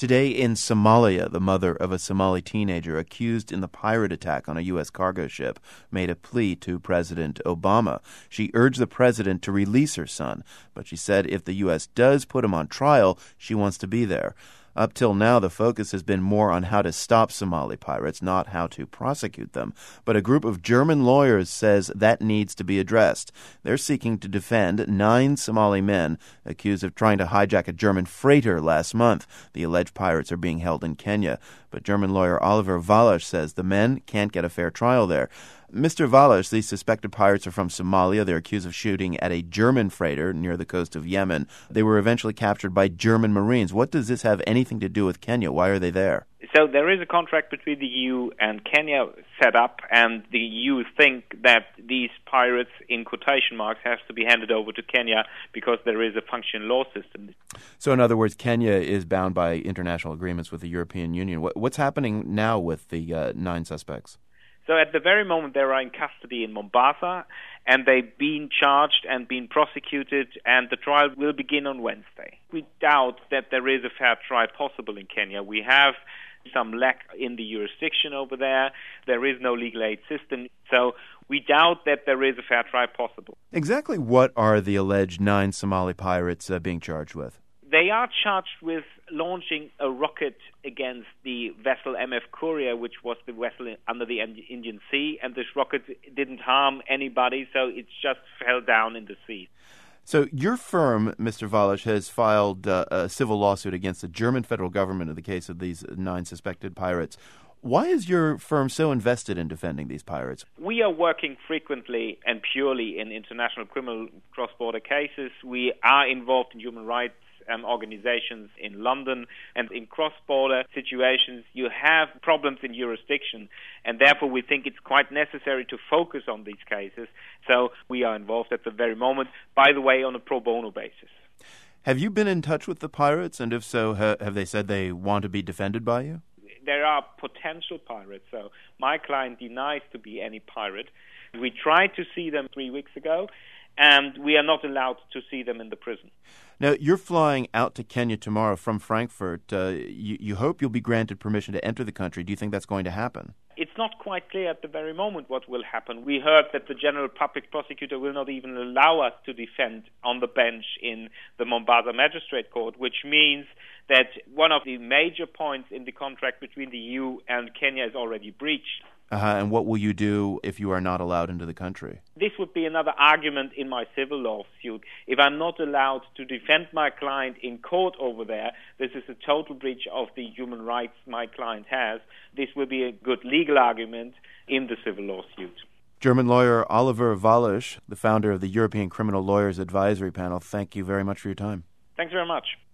Today in Somalia, the mother of a Somali teenager accused in the pirate attack on a U.S. cargo ship made a plea to President Obama. She urged the president to release her son, but she said if the U.S. does put him on trial, she wants to be there. Up till now, the focus has been more on how to stop Somali pirates, not how to prosecute them. But a group of German lawyers says that needs to be addressed. They're seeking to defend 9 Somali men accused of trying to hijack a German freighter last month. The alleged pirates are being held in Kenya. But German lawyer Oliver Wallasch says the men can't get a fair trial there. Mr. Wallasch, these suspected pirates are from Somalia. They're accused of shooting at a German freighter near the coast of Yemen. They were eventually captured by German Marines. What does this have anything to do with Kenya? Why are they there? So there is a contract between the EU and Kenya set up, and the EU think that these pirates, in quotation marks, have to be handed over to Kenya because there is a functioning law system. So in other words, Kenya is bound by international agreements with the European Union. What's happening now with the 9 suspects? So at the very moment, they are in custody in Mombasa, and they've been charged and been prosecuted, and the trial will begin on Wednesday. We doubt that there is a fair trial possible in Kenya. We have some lack in the jurisdiction over there. There is no legal aid system. So we doubt that there is a fair trial possible. Exactly what are the alleged 9 Somali pirates being charged with? They are charged with launching a rocket against the vessel MF Courier, which was the vessel under the Indian Sea, and this rocket didn't harm anybody, so it just fell down in the sea. So your firm, Mr. Wallasch, has filed a civil lawsuit against the German federal government in the case of these 9 suspected pirates. Why is your firm so invested in defending these pirates? We are working frequently and purely in international criminal cross-border cases. We are involved in human rights organizations in London, and in cross-border situations you have problems in jurisdiction, and therefore we think it's quite necessary to focus on these cases. So we are involved at the very moment, by the way, on a pro bono basis. Have you been in touch with the pirates, and if so, have they said they want to be defended by you? There are potential pirates, so my client denies to be any pirate. We tried to see them 3 weeks ago, and we are not allowed to see them in the prison. Now, you're flying out to Kenya tomorrow from Frankfurt. You hope you'll be granted permission to enter the country. Do you think that's going to happen? It's not quite clear at the very moment what will happen. We heard that the General Public Prosecutor will not even allow us to defend on the bench in the Mombasa Magistrate Court, which means that one of the major points in the contract between the EU and Kenya is already breached. And what will you do if you are not allowed into the country? This would be another argument in my civil lawsuit. If I'm not allowed to defend my client in court over there, this is a total breach of the human rights my client has. This will be a good legal argument in the civil lawsuit. German lawyer Oliver Wallasch, the founder of the European Criminal Lawyers Advisory Panel, thank you very much for your time. Thanks very much.